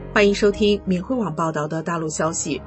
欢迎收听明慧网报道的大陆消息。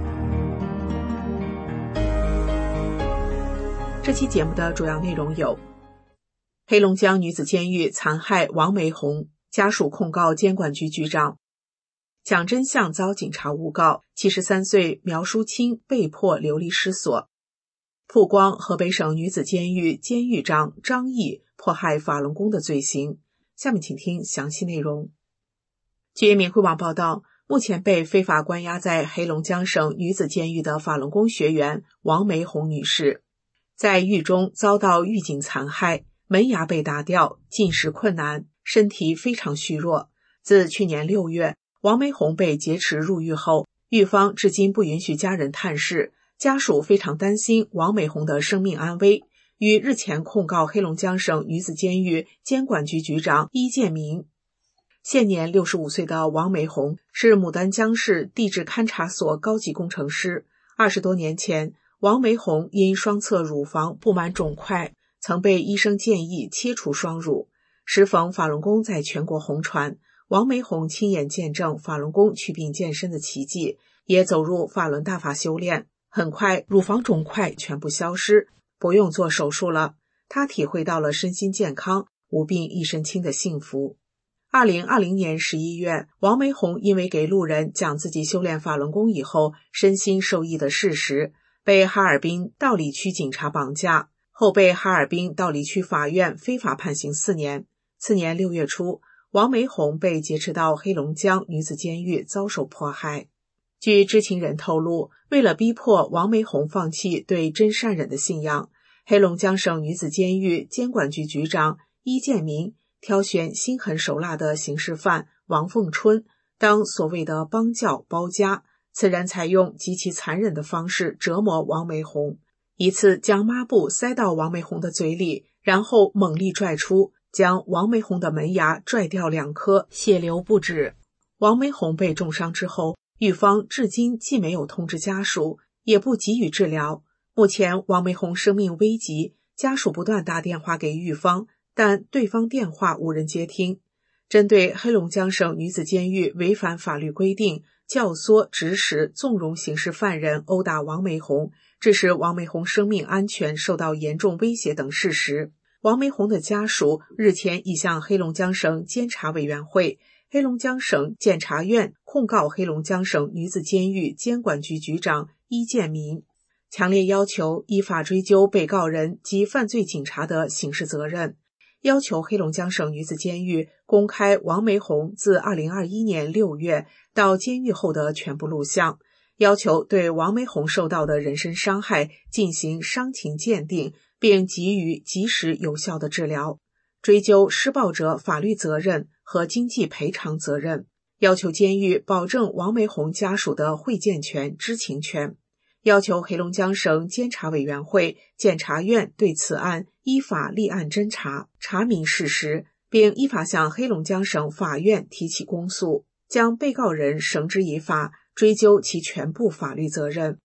这期节目的主要内容有：黑龙江女子监狱残害王梅红，家属控告监管局局长；讲真相遭警察诬告，73岁苗淑清被迫流离失所；曝光河北省女子监狱监狱长张毅迫害法轮功的罪行。下面请听详细内容。据明慧网报道，目前被非法关押在黑龙江省女子监狱的法轮功学员王梅红女士，在狱中遭到狱警残害，门牙被打掉，进食困难，身体非常虚弱。自去年6月，王梅红被劫持入狱后，狱方至今不允许家人探视，家属非常担心王梅红的生命安危，于日前控告黑龙江省女子监狱监管局局长伊建明。现年65岁的王梅红是牡丹江市地质勘察所高级工程师。20多年前，王梅红因双侧乳房布满肿块，曾被医生建议切除双乳。时逢法轮功在全国红传，王梅红亲眼见证法轮功祛病健身的奇迹，也走入法轮大法修炼。很快，乳房肿块全部消失，不用做手术了。他体会到了身心健康、无病一身轻的幸福。2020年11月，王梅红因为给路人讲自己修炼法轮功以后身心受益的事实，被哈尔滨道里区警察绑架，后被哈尔滨道里区法院非法判刑4年。次年6月初，王梅红被劫持到黑龙江女子监狱遭受迫害。据知情人透露，为了逼迫王梅红放弃对真善忍的信仰，黑龙江省女子监狱监管局局长伊建明挑选心狠手辣的刑事犯王凤春当所谓的帮教包家，此人采用极其残忍的方式折磨王梅红，一次将抹布塞到王梅红的嘴里，然后猛力拽出，将王梅红的门牙拽掉2颗，血流不止。王梅红被重伤之后，狱方至今既没有通知家属，也不给予治疗。目前王梅红生命危急，家属不断打电话给狱方，但对方电话无人接听。针对黑龙江省女子监狱违反法律规定，教唆、指使、纵容刑事犯人殴打王梅红，致使王梅红生命安全受到严重威胁等事实，王梅红的家属日前已向黑龙江省监察委员会、黑龙江省检察院控告黑龙江省女子监狱监管局局长伊建明，强烈要求依法追究被告人及犯罪警察的刑事责任，要求黑龙江省女子监狱公开王梅红自2021年6月到监狱后的全部录像，要求对王梅红受到的人身伤害进行伤情鉴定，并给予及时有效的治疗，追究施暴者法律责任和经济赔偿责任，要求监狱保证王梅红家属的会见权、知情权，要求黑龙江省监察委员会、检察院对此案依法立案侦查，查明事实，并依法向黑龙江省法院提起公诉，将被告人绳之以法，追究其全部法律责任。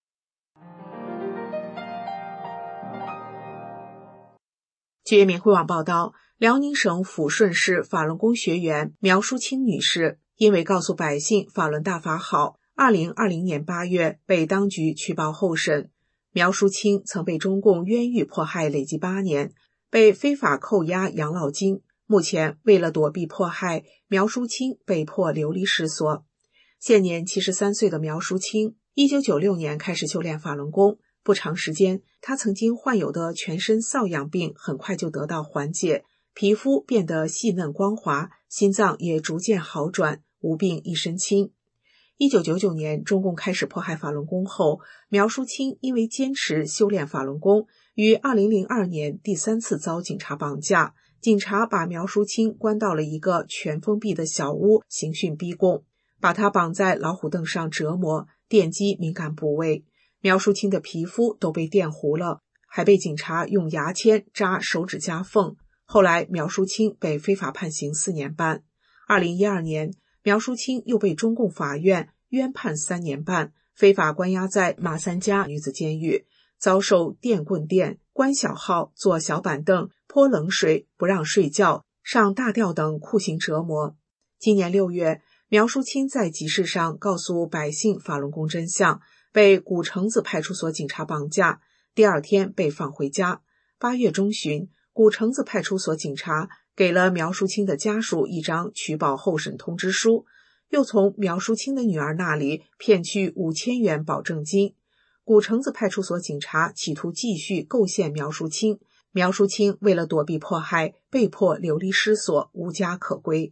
据明慧网报道，辽宁省抚顺市法轮功学员苗淑清女士因为告诉百姓法轮大法好，2020年8月被当局取保候审。苗淑清曾被中共冤狱迫害累计8年，被非法扣押养老金。目前为了躲避迫害，苗淑清被迫流离失所。现年73岁的苗淑清1996年开始修炼法轮功，不长时间，她曾经患有的全身瘙痒病很快就得到缓解，皮肤变得细嫩光滑，心脏也逐渐好转，无病一身轻。1999年中共开始迫害法轮功后，苗淑清因为坚持修炼法轮功，于2002年第3次遭警察绑架，警察把苗淑清关到了一个全封闭的小屋，刑讯逼供，把她绑在老虎凳上折磨，电击敏感部位，苗淑清的皮肤都被电糊了，还被警察用牙签扎手指夹缝。后来苗淑清被非法判刑4年半。2012年，苗淑清又被中共法院冤判3年半，非法关押在马三家女子监狱，遭受电棍电、关小号、坐小板凳、泼冷水、不让睡觉、上大吊等酷刑折磨。今年6月， 苗淑清在集市上告诉百姓法轮功真相，被古城子派出所警察绑架，第二天被放回家。8月中旬，古城子派出所警察给了苗淑清的家属一张取保候审通知书，又从苗淑清的女儿那里骗去5000元保证金。古城子派出所警察企图继续构陷苗淑清，苗淑清为了躲避迫害，被迫流离失所，无家可归。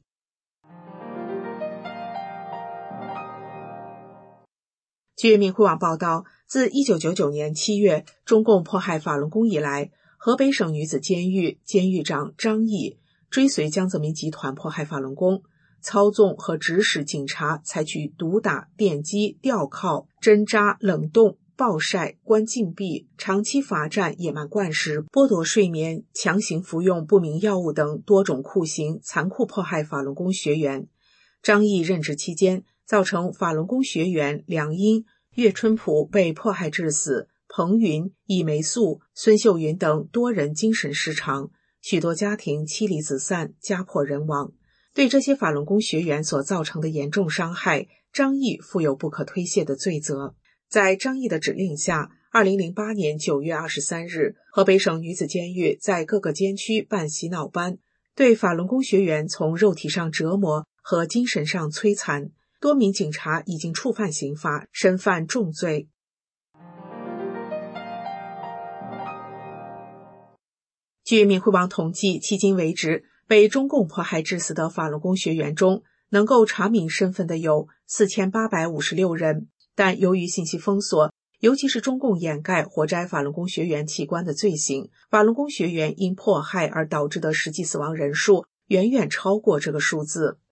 据明慧网报道，自1999年7月中共迫害法轮功以来，河北省女子监狱监狱长张毅追随江泽民集团迫害法轮功，操纵和指使警察采取毒打、电击、吊铐、针扎、冷冻、暴晒、关禁闭、长期罚站、野蛮灌食、剥夺睡眠、强行服用不明药物等多种酷刑，残酷迫害法轮功学员。张毅任职期间，造成法轮功学员梁英、岳春普被迫害致死，彭云、尹梅素、孙秀云等多人精神失常，许多家庭妻离子散，家破人亡。对这些法轮功学员所造成的严重伤害，张毅负有不可推卸的罪责。在张毅的指令下，2008年9月23日，河北省女子监狱在各个监区办洗脑班，对法轮功学员从肉体上折磨和精神上摧残，多名警察已经触犯刑法，身犯重罪。据明慧网统计，迄今为止，被中共迫害致死的法轮功学员中，能够查明身份的有4856人，但由于信息封锁，尤其是中共掩盖活摘法轮功学员器官的罪行，法轮功学员因迫害而导致的实际死亡人数远远超过这个数字。